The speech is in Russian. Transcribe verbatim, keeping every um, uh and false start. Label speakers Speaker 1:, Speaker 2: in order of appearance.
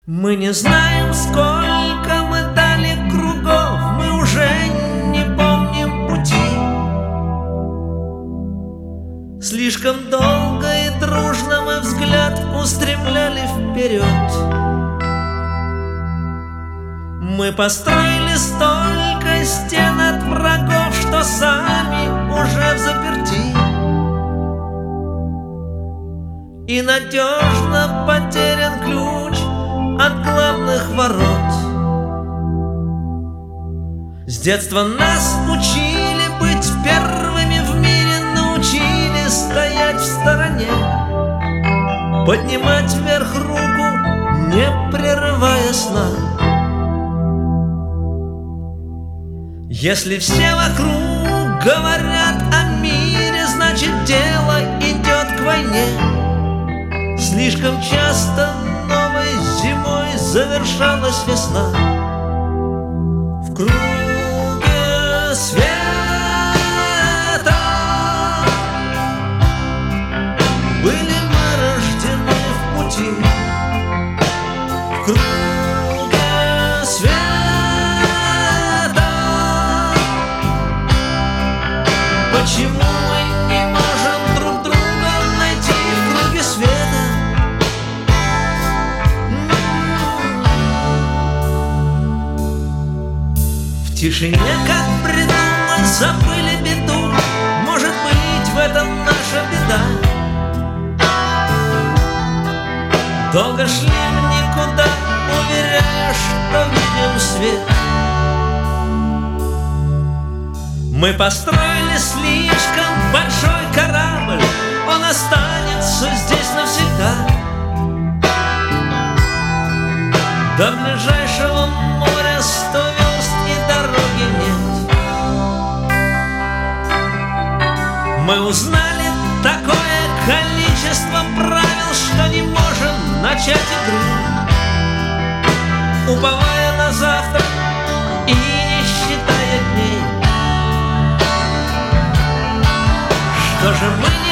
Speaker 1: Мы не знаем, сколько мы дали кругов, мы уже не помним пути. Слишком долго и дружно мы взгляд устремляли вперед. Мы построили столько стен от врагов, что сами уже взаперти. И надежно потерян ключ от главных ворот. С детства нас учили быть первыми в мире, научили стоять в стороне, поднимать вверх руку, не прерывая сна. Если все вокруг говорят о мире, значит дело идет к войне. Слишком часто новой зимой завершалась весна. В круге света были мы рождены в пути. В круге света почему мы не можем друг друга найти в круге света? В тишине, как придумать, забыли беду. Может быть, в этом наша беда. Долго шли в никуда, уверяя, что видим свет. Мы построили слишком большой корабль, он останется здесь навсегда. До ближайшего моря сто верст и дороги нет. Мы узнали такое количество правил, что не можем начать игру, уповая на завтра и не считая дней. Что же мы